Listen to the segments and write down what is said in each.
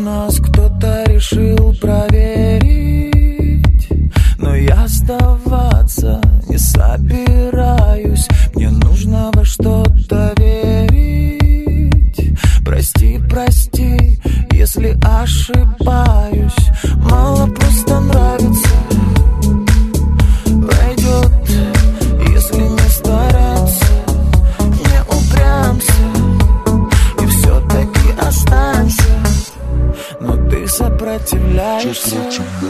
нас кто-то решил проверить, но я сдаваться не собираюсь. Мне нужно во что-то верить. Прости, прости, если ошибаюсь. Мало просто нравится, пройдет, если не стараться. Не упрямся и все-таки останься, но ты сопротивляешься.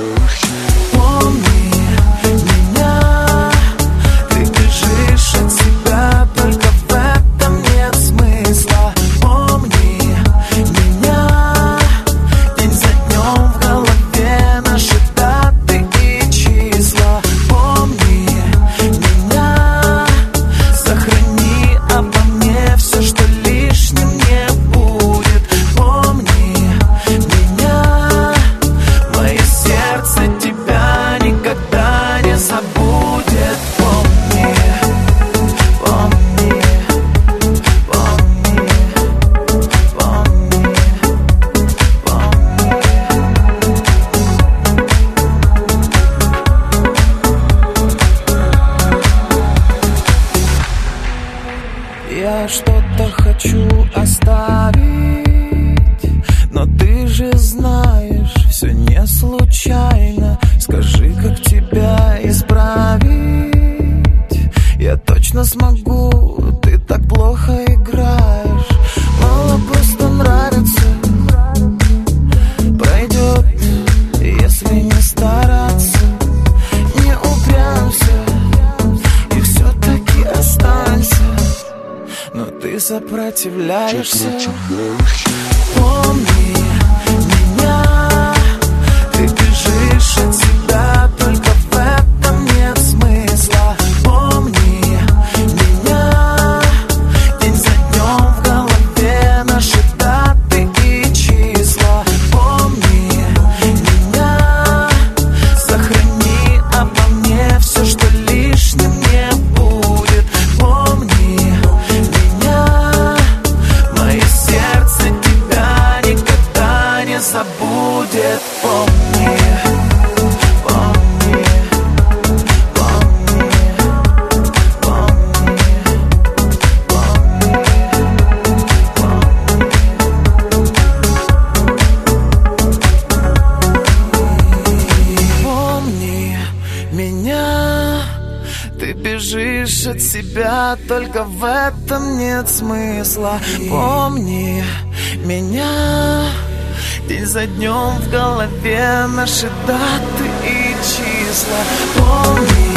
Помни меня, ты бежишь от себя, только в этом нет смысла. Помни меня, день за днем в голове наши даты и числа. Помни меня, сохрани обо мне все, что лишним не будет. Помни меня, мое сердце тебя никогда не забудет. Помни, помни, помни, помни, помни. Я что-то хочу оставить, но ты же знаешь, все не случайно. Скажи, как тебя исправить? Я точно смогу, ты так плохо играешь. Мало просто нравится, пройдет, если не стараться. Не упрямся и все-таки останься, но ты сопротивляешься. Помни меня, ты бежишь от себя, только в этом нет смысла. Помни меня, день за днем в голове наши даты и числа. Помни меня, сохрани обо мне все, что лишним не будет. Помни меня, мое сердце тебя никогда не забудет. Помни, помни, помни, помни, помни. Помни меня, ты бежишь от себя, только в этом нет смысла. Помни меня, день за днем в голове наши даты и числа. Помни